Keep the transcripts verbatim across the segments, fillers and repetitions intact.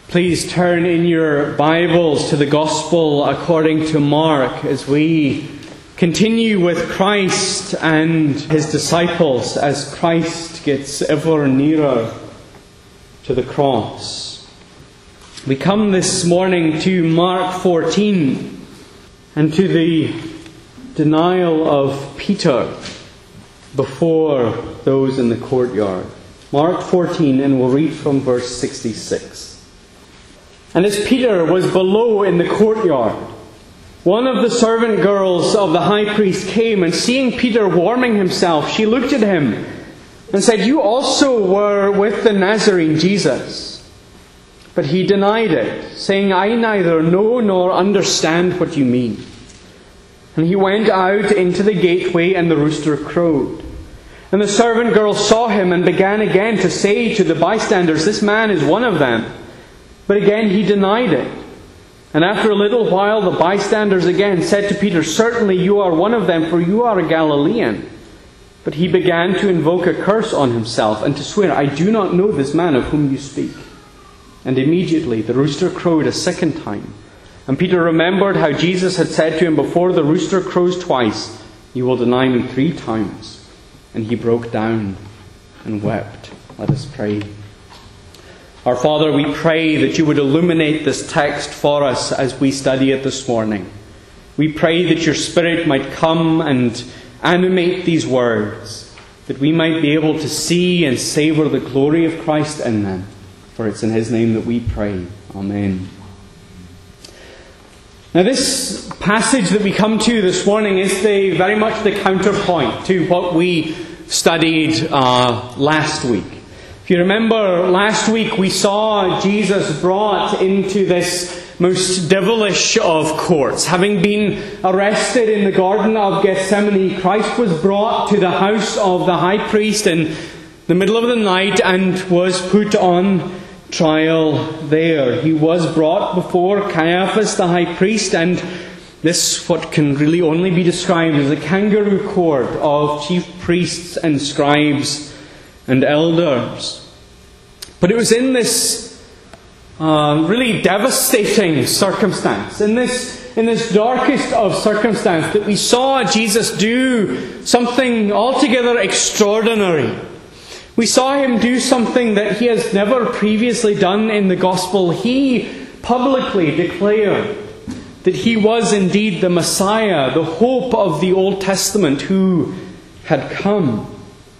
Please turn in your Bibles to the Gospel according to Mark as we continue with Christ and His disciples as Christ gets ever nearer to the cross. We come this morning to Mark fourteen and to the denial of Peter before those in the courtyard. Mark fourteen, and we'll read from verse sixty-six. And as Peter was below in the courtyard, one of the servant girls of the high priest came, and seeing Peter warming himself, she looked at him and said, "You also were with the Nazarene Jesus." But he denied it, saying, "I neither know nor understand what you mean." And he went out into the gateway, and the rooster crowed. And the servant girl saw him and began again to say to the bystanders, "This man is one of them." But again he denied it. And after a little while the bystanders again said to Peter, "Certainly you are one of them, for you are a Galilean." But he began to invoke a curse on himself and to swear, "I do not know this man of whom you speak." And immediately the rooster crowed a second time. And Peter remembered how Jesus had said to him, "Before the rooster crows twice, you will deny me three times." And he broke down and wept. Let us pray. Our Father, we pray that you would illuminate this text for us as we study it this morning. We pray that your Spirit might come and animate these words, that we might be able to see and savour the glory of Christ in them. For it's in His name that we pray. Amen. Now this passage that we come to this morning is the very much the counterpoint to what we studied uh, last week. If you remember, last week we saw Jesus brought into this most devilish of courts. Having been arrested in the Garden of Gethsemane, Christ was brought to the house of the high priest in the middle of the night and was put on trial there. He was brought before Caiaphas the high priest, and this, what can really only be described as a kangaroo court of chief priests and scribes and elders. But it was in this uh, really devastating circumstance, in this in this darkest of circumstance, that we saw Jesus do something altogether extraordinary. We saw Him do something that He has never previously done in the Gospel. He publicly declared that He was indeed the Messiah, the hope of the Old Testament who had come.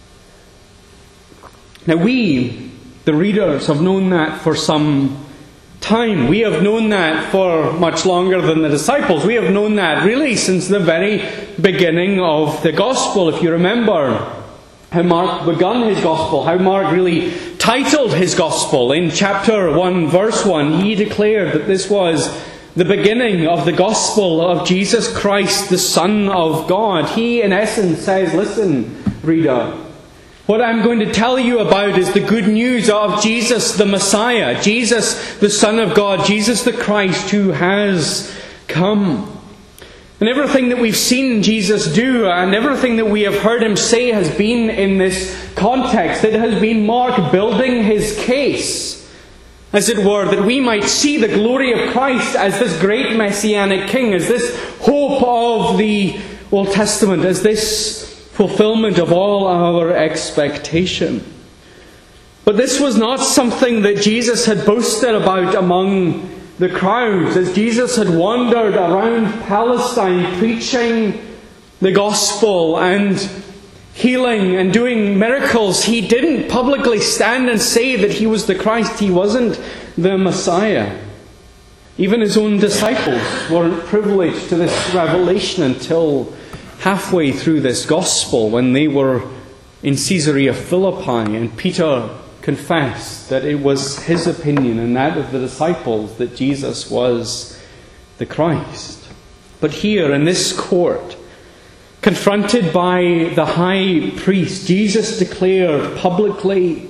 Now we, the readers, have known that for some time. We have known that for much longer than the disciples. We have known that really since the very beginning of the Gospel. If you remember how Mark begun his Gospel, how Mark really titled his Gospel. In chapter one, verse one, he declared that this was the beginning of the Gospel of Jesus Christ, the Son of God. He, in essence, says, "Listen, reader, what I'm going to tell you about is the good news of Jesus the Messiah, Jesus the Son of God, Jesus the Christ who has come." And everything that we've seen Jesus do and everything that we have heard Him say has been in this context. It has been Mark building his case, as it were, that we might see the glory of Christ as this great Messianic King, as this hope of the Old Testament, as this fulfillment of all our expectation. But this was not something that Jesus had boasted about among the crowds. As Jesus had wandered around Palestine preaching the gospel and healing and doing miracles, He didn't publicly stand and say that He was the Christ. He wasn't the Messiah. Even His own disciples weren't privileged to this revelation until halfway through this gospel, when they were in Caesarea Philippi, and Peter confessed that it was his opinion and that of the disciples that Jesus was the Christ. But here in this court, confronted by the high priest, Jesus declared publicly,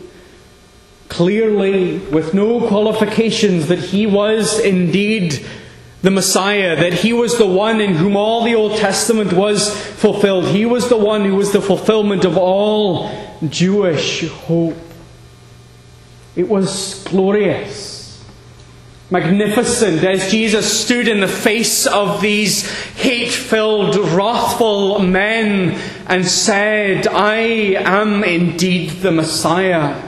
clearly, with no qualifications, that He was indeed the Messiah, that He was the one in whom all the Old Testament was fulfilled. He was the one who was the fulfillment of all Jewish hope. It was glorious. magnificent as Jesus stood in the face of these hate-filled, wrathful men and said, "I am indeed the Messiah."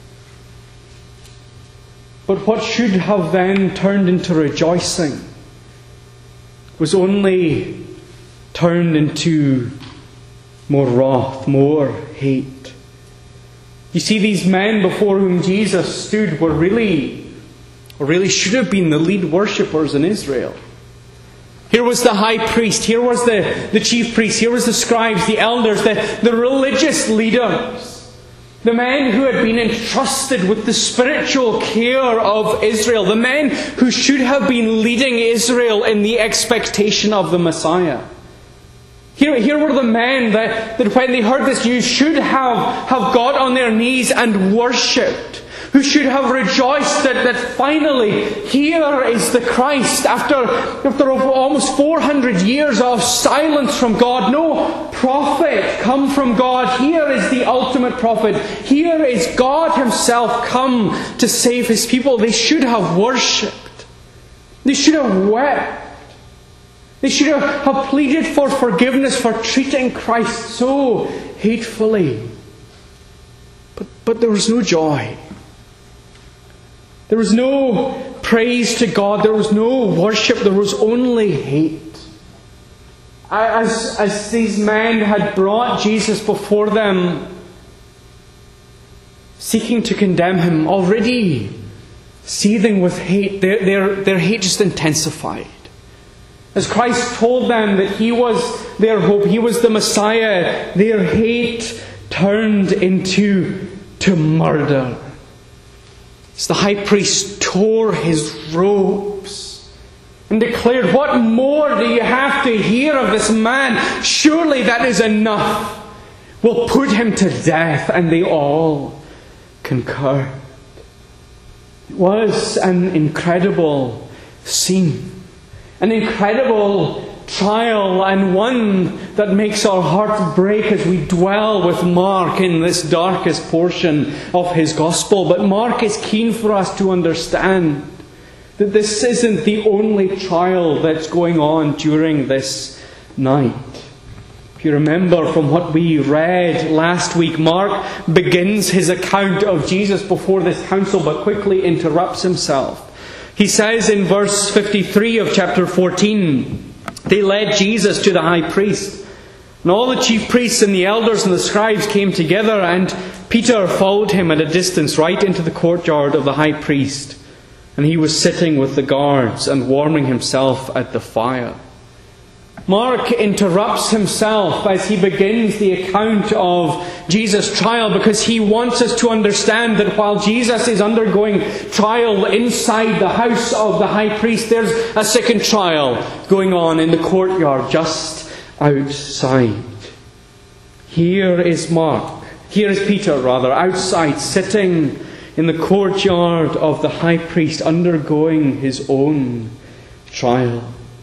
But what should have then turned into rejoicing was only turned into more wrath, more hate. You see, these men before whom Jesus stood were really, or really should have been the lead worshippers in Israel. Here was the high priest, here was the, the chief priest, here was the scribes, the elders, the, the religious leaders. The men who had been entrusted with the spiritual care of Israel. The men who should have been leading Israel in the expectation of the Messiah. Here, here were the men that, that when they heard this news should have, have got on their knees and worshipped. Who should have rejoiced that, that finally here is the Christ. After, after almost four hundred years of silence from God, no prophet come from God. Here is the ultimate prophet. Here is God Himself come to save His people. They should have worshipped. They should have wept. They should have, have pleaded for forgiveness for treating Christ so hatefully. But, but there was no joy. There was no praise to God. There was no worship. There was only hate. As, as these men had brought Jesus before them, seeking to condemn Him, already seething with hate, their, their, their hate just intensified. As Christ told them that He was their hope, He was the Messiah, their hate turned into to murder. As the high priest tore his robes and declared, "What more do you have to hear of this man? Surely that is enough. We'll put him to death." And they all concurred. It was an incredible scene. An incredible trial, and one that makes our hearts break as we dwell with Mark in this darkest portion of his Gospel. But Mark is keen for us to understand that this isn't the only trial that's going on during this night. If you remember from what we read last week, Mark begins his account of Jesus before this council, but quickly interrupts himself. He says in verse fifty-three of chapter fourteen, "They led Jesus to the high priest. And all the chief priests and the elders and the scribes came together, and Peter followed him at a distance right into the courtyard of the high priest. And he was sitting with the guards and warming himself at the fire." Mark interrupts himself as he begins the account of Jesus' trial, because he wants us to understand that while Jesus is undergoing trial inside the house of the high priest, there's a second trial going on in the courtyard just outside. Here is Mark, here is Peter rather, outside, sitting in the courtyard of the high priest, undergoing his own trial.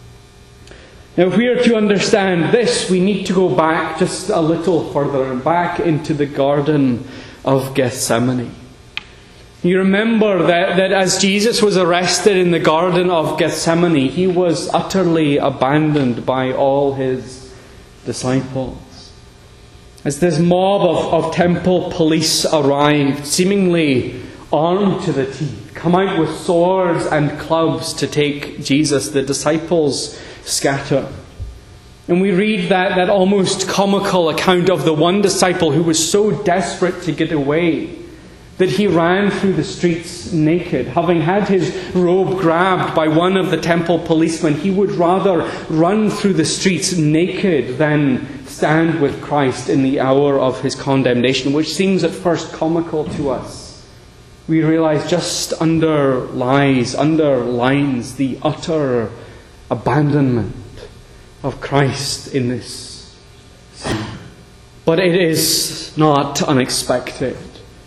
Now, if we are to understand this, we need to go back just a little further and back into the Garden of Gethsemane. You remember that, that as Jesus was arrested in the Garden of Gethsemane, he was utterly abandoned by all his disciples. As this mob of, of temple police arrived, seemingly armed to the teeth, come out with swords and clubs to take Jesus, the disciples scatter. And we read that, that almost comical account of the one disciple who was so desperate to get away that he ran through the streets naked. Having had his robe grabbed by one of the temple policemen, he would rather run through the streets naked than stand with Christ in the hour of his condemnation, which seems at first comical to us. We realize just underlies, underlines the utter abandonment of Christ in this scene. But it is not unexpected.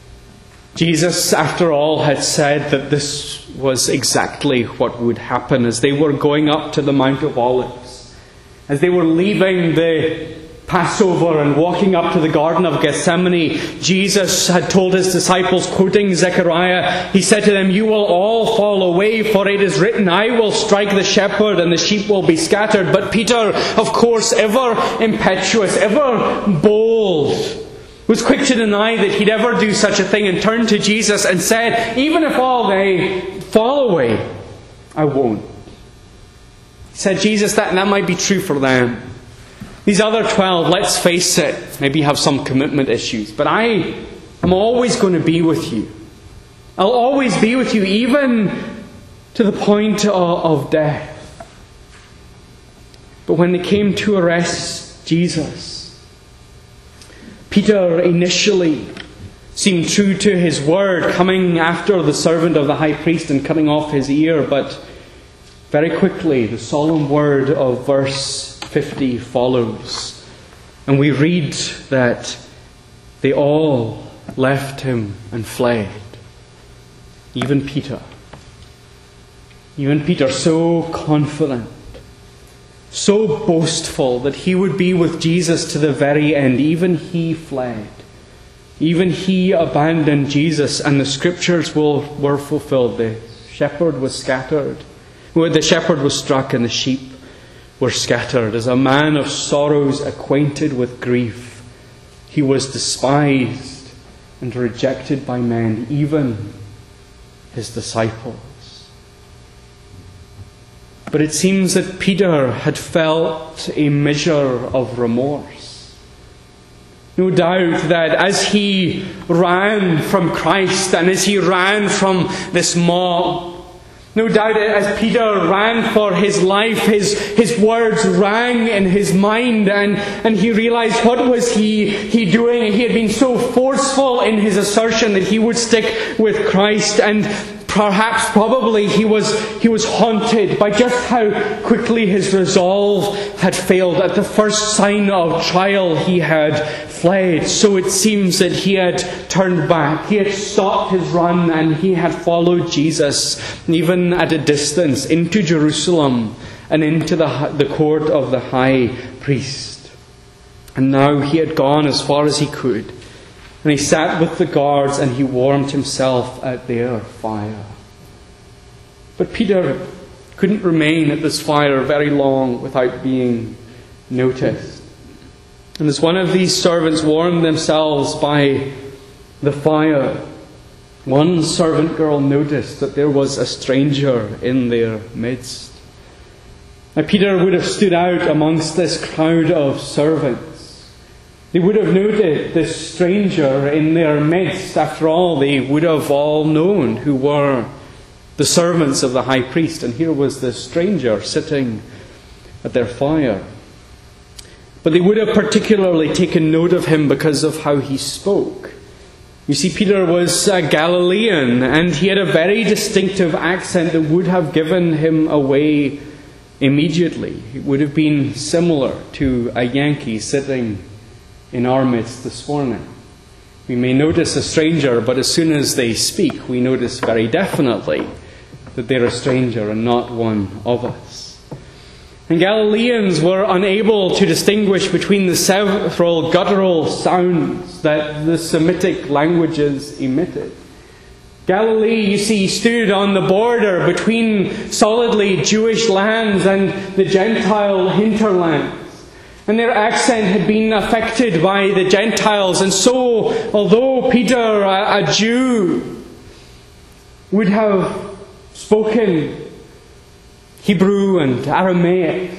Jesus, after all, had said that this was exactly what would happen as they were going up to the Mount of Olives. As they were leaving the Passover and walking up to the Garden of Gethsemane, Jesus had told his disciples, quoting Zechariah, he said to them, "You will all fall away, for it is written, I will strike the shepherd and the sheep will be scattered." But Peter, of course, ever impetuous, ever bold, was quick to deny that he'd ever do such a thing, and turned to Jesus and said, "Even if all they fall away, I won't." He said, "Jesus, that, that might be true for them. These other twelve, let's face it, maybe have some commitment issues. But I am always going to be with you. I'll always be with you, even to the point of, of death." But when they came to arrest Jesus, Peter initially seemed true to his word, coming after the servant of the high priest and cutting off his ear. But very quickly, the solemn word of verse fifty follows, and we read that they all left him and fled. Even Peter. Even Peter, so confident, so boastful that he would be with Jesus to the very end. Even he fled. Even he abandoned Jesus, and the scriptures will, were fulfilled. The shepherd was scattered. The shepherd was struck and the sheep were scattered. As a man of sorrows, acquainted with grief, he was despised and rejected by men, even his disciples. But it seems that Peter had felt a measure of remorse. No doubt that as he ran from Christ and as he ran from this mob, no doubt as Peter ran for his life, his, his words rang in his mind, and, and he realized, what was he, he doing? He had been so forceful in his assertion that he would stick with Christ, and perhaps, probably, he was, he was haunted by just how quickly his resolve had failed. At the first sign of trial, he had fled. So it seems that he had turned back. He had stopped his run and he had followed Jesus, even at a distance, into Jerusalem and into the, the court of the high priest. And now he had gone as far as he could. And he sat with the guards and he warmed himself at their fire. But Peter couldn't remain at this fire very long without being noticed. And as one of these servants warmed themselves by the fire, one servant girl noticed that there was a stranger in their midst. Now Peter would have stood out amongst this crowd of servants. They would have noted this stranger in their midst. After all, they would have all known who were the servants of the high priest. And here was this stranger sitting at their fire. But they would have particularly taken note of him because of how he spoke. You see, Peter was a Galilean, and he had a very distinctive accent that would have given him away immediately. It would have been similar to a Yankee sitting in our midst this morning. We may notice a stranger, but as soon as they speak, we notice very definitely that they're a stranger and not one of us. And Galileans were unable to distinguish between the several guttural sounds that the Semitic languages emitted. Galilee, you see, stood on the border between solidly Jewish lands and the Gentile hinterlands. And their accent had been affected by the Gentiles. And so, although Peter, a, a Jew, would have spoken Hebrew and Aramaic,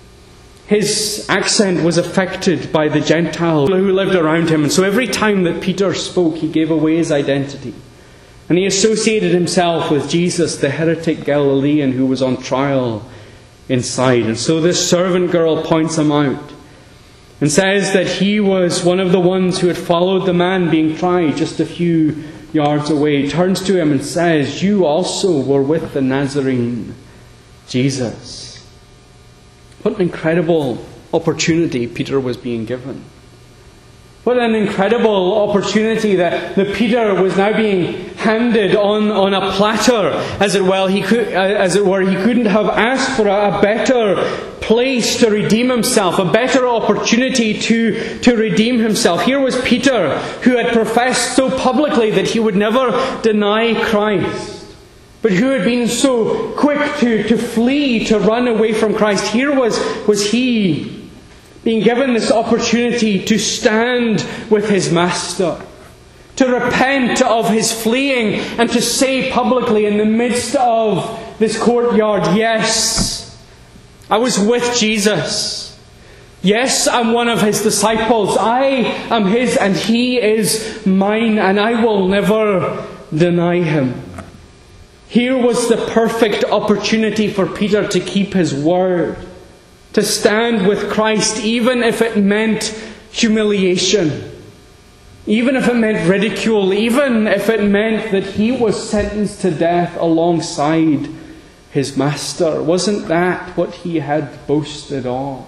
his accent was affected by the Gentiles who lived around him. And so every time that Peter spoke, he gave away his identity. And he associated himself with Jesus, the heretic Galilean who was on trial inside. And so this servant girl points him out and says that he was one of the ones who had followed the man being tried just a few yards away. Turns to him and says, "You also were with the Nazarene, Jesus." What an incredible opportunity Peter was being given. What an incredible opportunity that, that Peter was now being handed on, on a platter, as it well he could, as it were. He couldn't have asked for a, a better place to redeem himself, a better opportunity to, to redeem himself. Here was Peter, who had professed so publicly that he would never deny Christ, but who had been so quick to, to flee, to run away from Christ. Here was, was he being given this opportunity to stand with his Master, to repent of his fleeing, and to say publicly in the midst of this courtyard, yes, I was with Jesus. Yes, I'm one of his disciples. I am his and he is mine, and I will never deny him. Here was the perfect opportunity for Peter to keep his word, to stand with Christ, even if it meant humiliation, even if it meant ridicule, even if it meant that he was sentenced to death alongside his Master. Wasn't that what he had boasted of?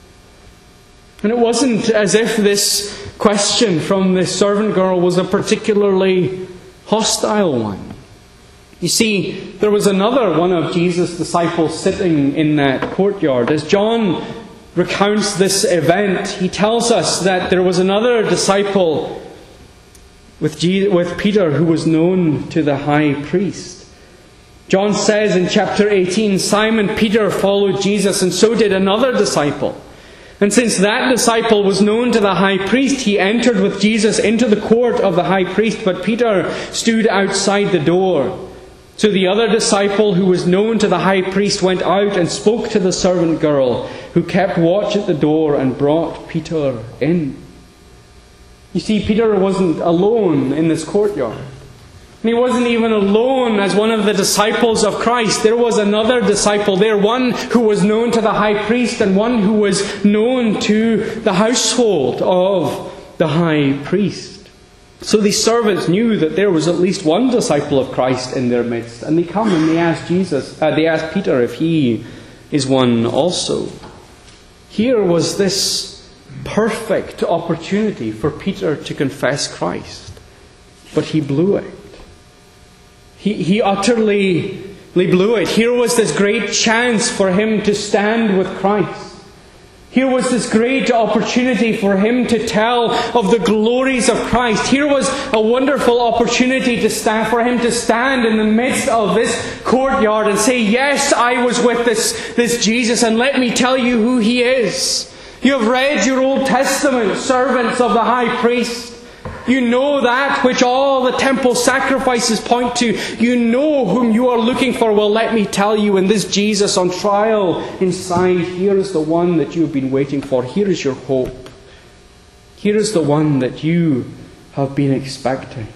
And it wasn't as if this question from this servant girl was a particularly hostile one. You see, there was another one of Jesus' disciples sitting in that courtyard. As John recounts this event, he tells us that there was another disciple with, Jesus, with Peter who was known to the high priest. John says in chapter eighteen, Simon Peter followed Jesus, and so did another disciple. And since that disciple was known to the high priest, he entered with Jesus into the court of the high priest, but Peter stood outside the door. So the other disciple who was known to the high priest went out and spoke to the servant girl who kept watch at the door and brought Peter in. You see, Peter wasn't alone in this courtyard. And he wasn't even alone as one of the disciples of Christ. There was another disciple there, one who was known to the high priest and one who was known to the household of the high priest. So these servants knew that there was at least one disciple of Christ in their midst. And they come and they ask Jesus, uh, they ask Peter if he is one also. Here was this perfect opportunity for Peter to confess Christ. But he blew it. He, he utterly blew it. Here was this great chance for him to stand with Christ. Here was this great opportunity for him to tell of the glories of Christ. Here was a wonderful opportunity to stand, for him to stand in the midst of this courtyard and say, yes, I was with this, this Jesus, and let me tell you who he is. You have read your Old Testament, servants of the high priest. You know that which all the temple sacrifices point to. You know whom you are looking for. Well, let me tell you, in this Jesus on trial inside, here is the one that you have been waiting for. Here is your hope. Here is the one that you have been expecting.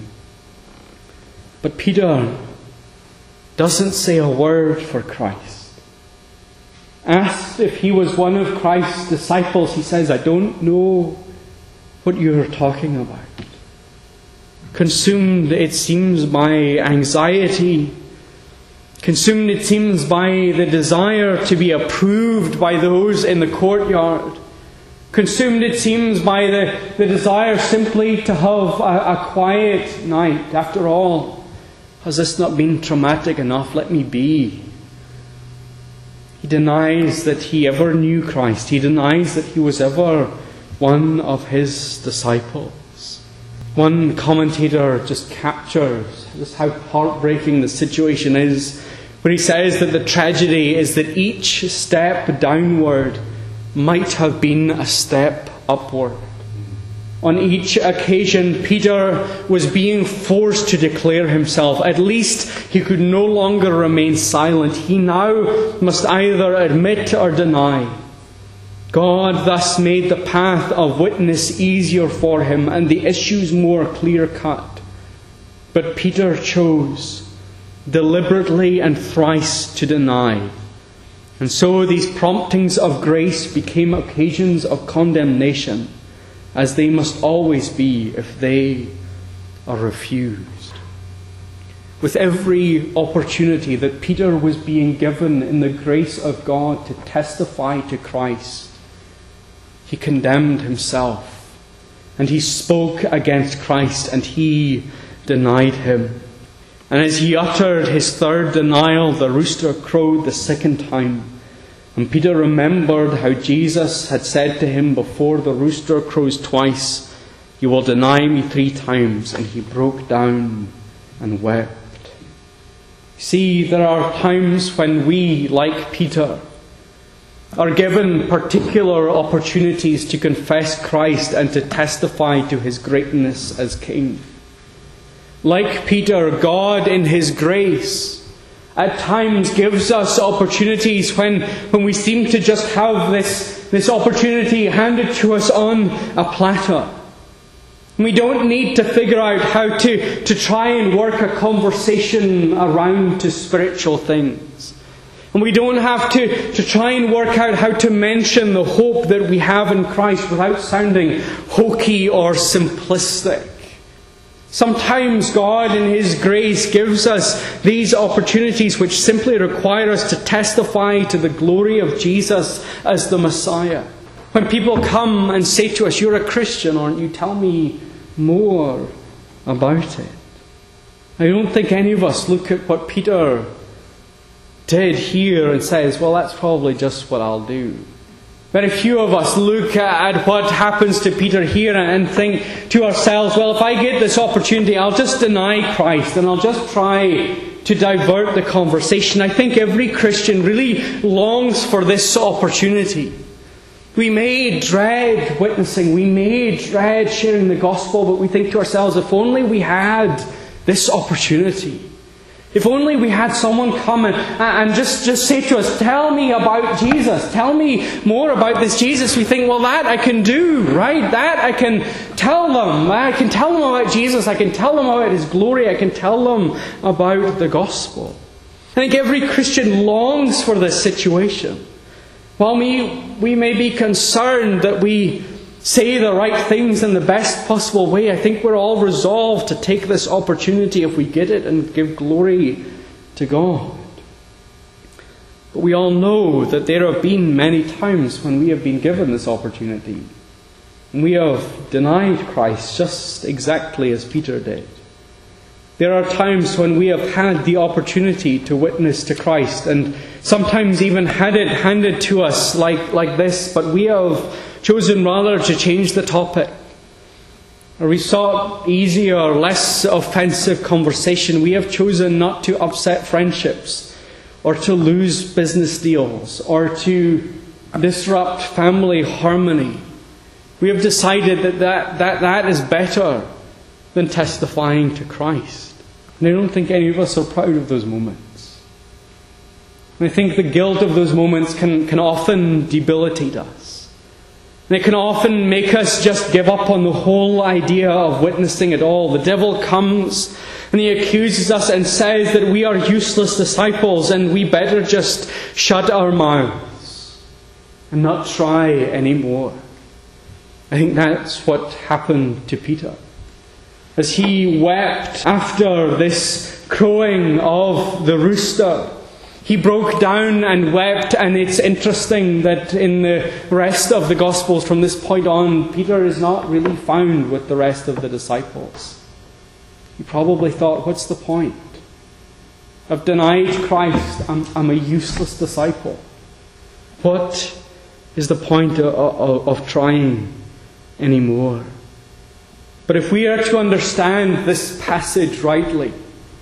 But Peter doesn't say a word for Christ. Asked if he was one of Christ's disciples, he says, I don't know what you're talking about. Consumed, it seems, by anxiety. Consumed, it seems, by the desire to be approved by those in the courtyard. Consumed, it seems, by the, the desire simply to have a, a quiet night. After all, has this not been traumatic enough? Let me be. He denies that he ever knew Christ. He denies that he was ever one of his disciples. One commentator just captures just how heartbreaking the situation is, where he says that the tragedy is that each step downward might have been a step upward. On each occasion, Peter was being forced to declare himself. At least he could no longer remain silent. He now must either admit or deny. God thus made the path of witness easier for him and the issues more clear-cut. But Peter chose deliberately and thrice to deny. And so these promptings of grace became occasions of condemnation, as they must always be if they are refused. With every opportunity that Peter was being given in the grace of God to testify to Christ, he condemned himself, and he spoke against Christ, and he denied him. And as he uttered his third denial, the rooster crowed the second time. And Peter remembered how Jesus had said to him, before the rooster crows twice, you will deny me three times. And he broke down and wept. See, there are times when we, like Peter, are given particular opportunities to confess Christ and to testify to his greatness as King. Like Peter, God in his grace at times gives us opportunities when, when we seem to just have this, this opportunity handed to us on a platter. We don't need to figure out how to, to try and work a conversation around to spiritual things. And we don't have to, to try and work out how to mention the hope that we have in Christ without sounding hokey or simplistic. Sometimes God in his grace gives us these opportunities which simply require us to testify to the glory of Jesus as the Messiah. When people come and say to us, you're a Christian, aren't you? Tell me more about it. I don't think any of us look at what Peter did here and says, well, that's probably just what I'll do. Very few of us look at what happens to Peter here and think to ourselves, well, if I get this opportunity, I'll just deny Christ and I'll just try to divert the conversation. I think every Christian really longs for this opportunity. We may dread witnessing, we may dread sharing the gospel, but we think to ourselves, if only we had this opportunity. If only we had someone come and, and just, just say to us, tell me about Jesus. Tell me more about this Jesus. We think, well, that I can do, right? That I can tell them. I can tell them about Jesus. I can tell them about his glory. I can tell them about the gospel. I think every Christian longs for this situation. While we, we may be concerned that we say the right things in the best possible way, I think we're all resolved to take this opportunity if we get it and give glory to God. But we all know that there have been many times when we have been given this opportunity. And we have denied Christ just exactly as Peter did. There are times when we have had the opportunity to witness to Christ and sometimes even had it handed to us like, like this, but we have chosen rather to change the topic. Or we sought easier, less offensive conversation. We have chosen not to upset friendships or to lose business deals or to disrupt family harmony. We have decided that that, that, that is better than testifying to Christ. And I don't think any of us are proud of those moments. And I think the guilt of those moments can, can often debilitate us. And it can often make us just give up on the whole idea of witnessing at all. The devil comes and he accuses us and says that we are useless disciples and we better just shut our mouths and not try anymore. I think that's what happened to Peter. As he wept after this crowing of the rooster, he broke down and wept, and it's interesting that in the rest of the Gospels from this point on, Peter is not really found with the rest of the disciples. He probably thought, what's the point? I've denied Christ, I'm, I'm a useless disciple. What is the point of, of, of trying anymore? But if we are to understand this passage rightly,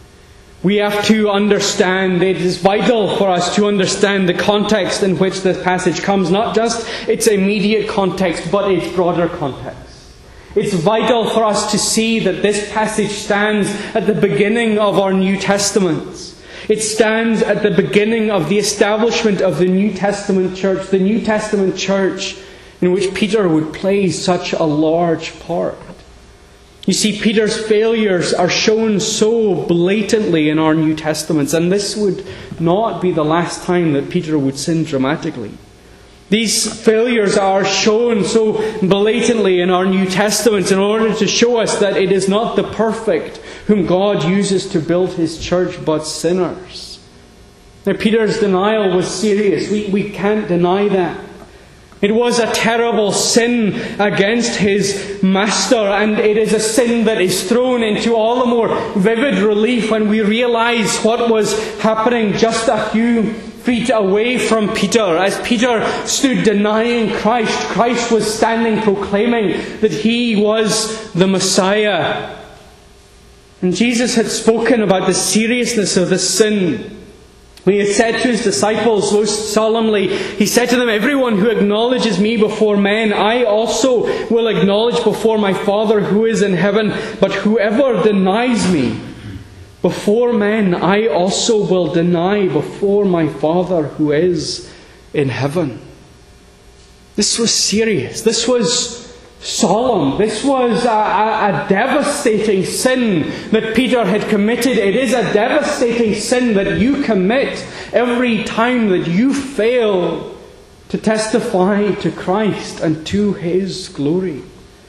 we have to understand, it is vital for us to understand the context in which this passage comes, not just its immediate context, but its broader context. It's vital for us to see that this passage stands at the beginning of our New Testament. It stands at the beginning of the establishment of the New Testament church, the New Testament church in which Peter would play such a large part. You see, Peter's failures are shown so blatantly in our New Testaments, and this would not be the last time that Peter would sin dramatically. These failures are shown so blatantly in our New Testaments in order to show us that it is not the perfect whom God uses to build his church, but sinners. Now, Peter's denial was serious. We, we can't deny that. It was a terrible sin against his master, and it is a sin that is thrown into all the more vivid relief when we realize what was happening just a few feet away from Peter. As Peter stood denying Christ, Christ was standing proclaiming that he was the Messiah. And Jesus had spoken about the seriousness of the sin. He had said to his disciples most solemnly, he said to them, everyone who acknowledges me before men, I also will acknowledge before my Father who is in heaven. But whoever denies me before men, I also will deny before my Father who is in heaven. This was serious. This was solemn. This was a, a, a devastating sin that Peter had committed. It is a devastating sin that you commit every time that you fail to testify to Christ and to His glory.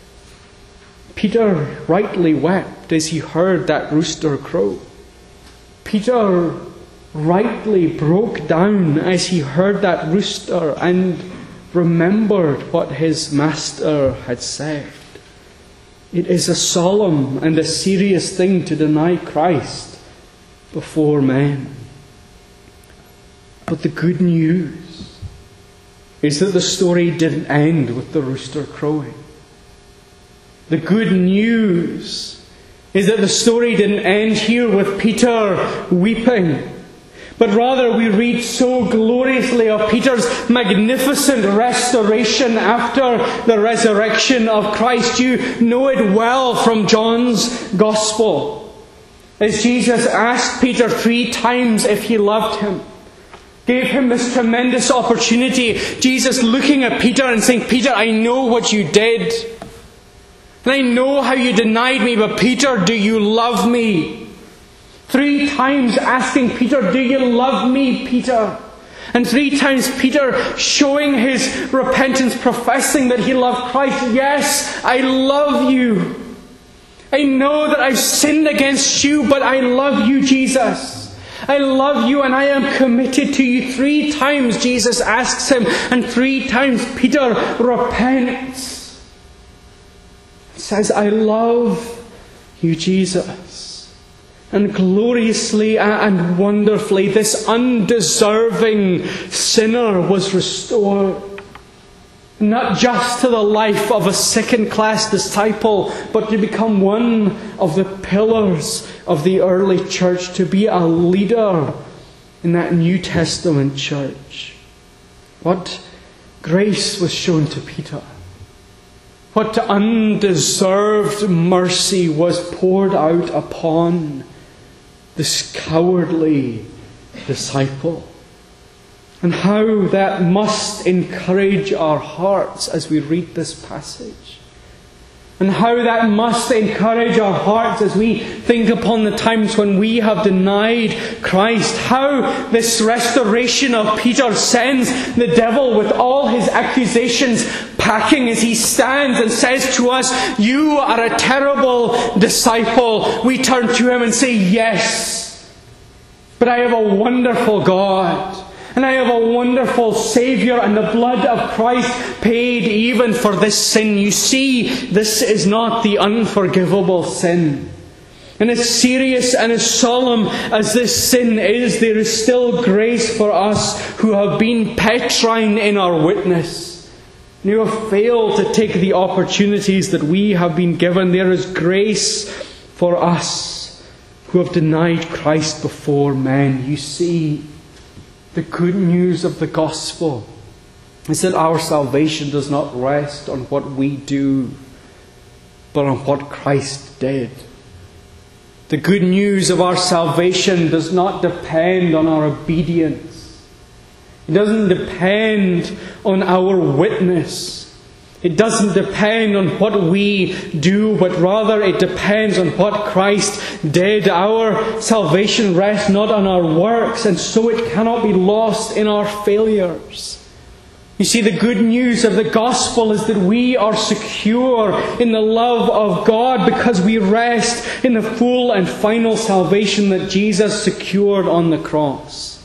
Peter rightly wept as he heard that rooster crow. Peter rightly broke down as he heard that rooster and remembered what his master had said. It is a solemn and a serious thing to deny Christ before men. But the good news is that the story didn't end with the rooster crowing. The good news is that the story didn't end here with Peter weeping. But rather we read so gloriously of Peter's magnificent restoration after the resurrection of Christ. You know it well from John's Gospel. As Jesus asked Peter three times if he loved him. Gave him this tremendous opportunity. Jesus looking at Peter and saying, Peter, I know what you did. And I know how you denied me, but Peter, do you love me? Three times asking Peter, do you love me, Peter? And three times Peter showing his repentance, professing that he loved Christ. Yes, I love you. I know that I've sinned against you, but I love you, Jesus. I love you and I am committed to you. Three times Jesus asks him, and three times Peter repents. Says, I love you, Jesus. And gloriously and wonderfully, this undeserving sinner was restored. Not just to the life of a second-class disciple, but to become one of the pillars of the early church, to be a leader in that New Testament church. What grace was shown to Peter. What undeserved mercy was poured out upon this cowardly disciple. And how that must encourage our hearts as we read this passage. And how that must encourage our hearts as we think upon the times when we have denied Christ. How this restoration of Peter sends the devil with all his accusations packing as he stands and says to us, you are a terrible disciple. We turn to him and say, yes, but I have a wonderful God. And I have a wonderful Saviour, and the blood of Christ paid even for this sin. You see, this is not the unforgivable sin. And as serious and as solemn as this sin is, there is still grace for us who have been petrine in our witness. And who have failed to take the opportunities that we have been given. There is grace for us who have denied Christ before men. You see, the good news of the gospel is that our salvation does not rest on what we do, but on what Christ did. The good news of our salvation does not depend on our obedience. It doesn't depend on our witness. It doesn't depend on what we do, but rather it depends on what Christ did. Our salvation rests not on our works, and so it cannot be lost in our failures. You see, the good news of the gospel is that we are secure in the love of God because we rest in the full and final salvation that Jesus secured on the cross.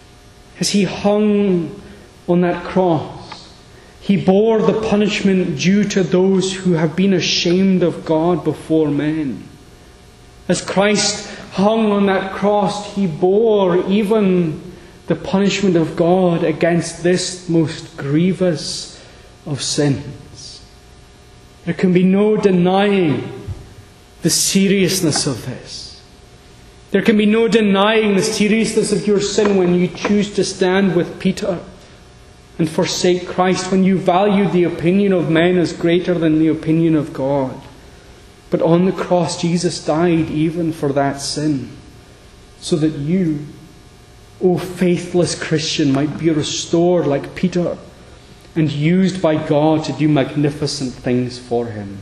As He hung on that cross, He bore the punishment due to those who have been ashamed of God before men. As Christ hung on that cross, He bore even the punishment of God against this most grievous of sins. There can be no denying the seriousness of this. There can be no denying the seriousness of your sin when you choose to stand with Peter and forsake Christ, when you value the opinion of men as greater than the opinion of God. But on the cross, Jesus died even for that sin, so that you, O faithless Christian, might be restored like Peter and used by God to do magnificent things for Him.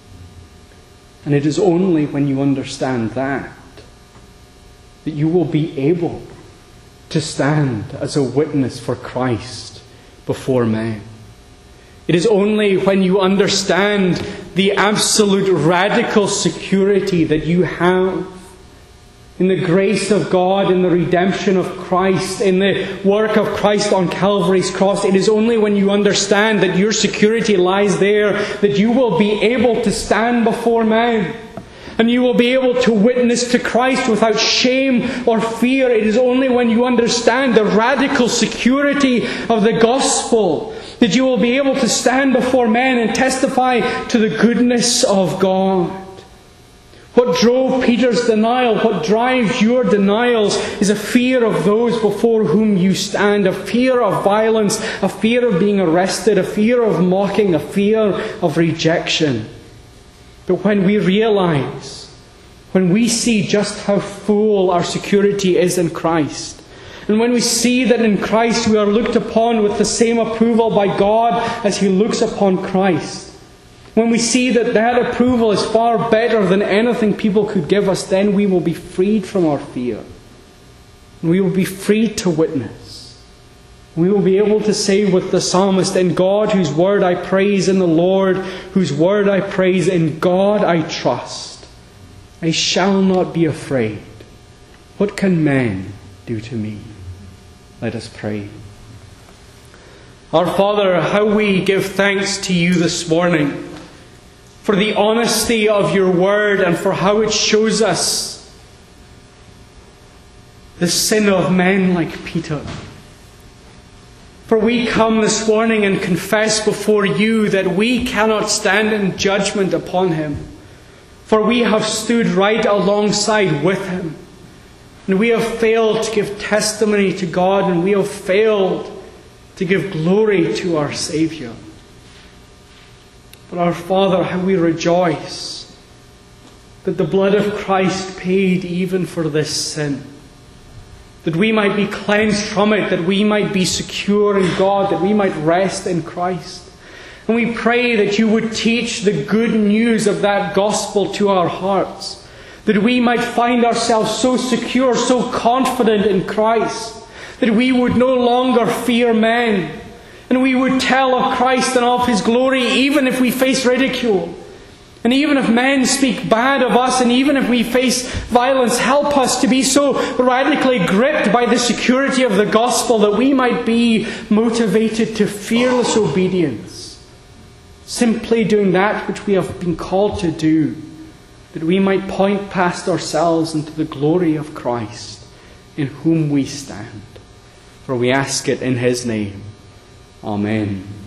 And it is only when you understand that that you will be able to stand as a witness for Christ before men. It is only when you understand the absolute radical security that you have in the grace of God, in the redemption of Christ, in the work of Christ on Calvary's cross. It is only when you understand that your security lies there that you will be able to stand before men. And you will be able to witness to Christ without shame or fear. It is only when you understand the radical security of the gospel that you will be able to stand before men and testify to the goodness of God. What drove Peter's denial, what drives your denials, is a fear of those before whom you stand, a fear of violence, a fear of being arrested, a fear of mocking, a fear of rejection. But when we realize, when we see just how full our security is in Christ, and when we see that in Christ we are looked upon with the same approval by God as He looks upon Christ, when we see that that approval is far better than anything people could give us, then we will be freed from our fear. And we will be free to witness. We will be able to say with the psalmist, "In God whose word I praise, in the Lord whose word I praise, in God I trust. I shall not be afraid. What can men do to me?" Let us pray. Our Father, how we give thanks to You this morning for the honesty of Your word and for how it shows us the sin of men like Peter. For we come this morning and confess before You that we cannot stand in judgment upon him. For we have stood right alongside with him. And we have failed to give testimony to God, and we have failed to give glory to our Saviour. But our Father, how we rejoice that the blood of Christ paid even for this sin. That we might be cleansed from it, that we might be secure in God, that we might rest in Christ. And we pray that You would teach the good news of that gospel to our hearts, that we might find ourselves so secure, so confident in Christ, that we would no longer fear men, and we would tell of Christ and of His glory even if we face ridicule. And even if men speak bad of us, and even if we face violence, help us to be so radically gripped by the security of the gospel that we might be motivated to fearless obedience, simply doing that which we have been called to do, that we might point past ourselves into the glory of Christ, in whom we stand. For we ask it in His name. Amen.